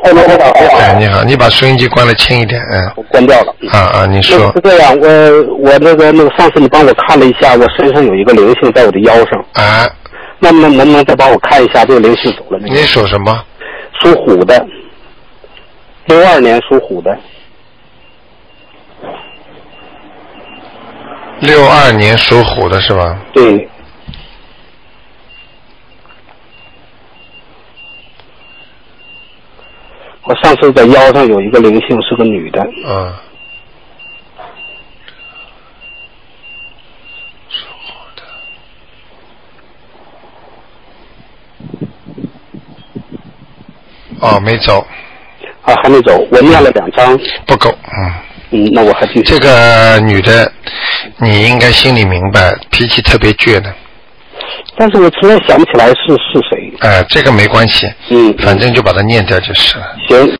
哎，你好，你把收音机关得轻一点， 我关掉了。 你说。 是这样，我那个上次你帮我看了一下，我身上有一个灵性在我的腰上。那么能不能再帮我看一下这个灵性走了没有？ 你属什么？ 属虎的，62年属虎的。 62年属虎的是吧？ 对。我上次在腰上有一个灵性，是个女的。 属虎的。没走。 还没走，我念了2张。 不够， 那我还继续。 这个女的，你应该心里明白，脾气特别倔的。 但是我实在想不起来是谁。 这个没关系。反正就把它念掉就是了。 行。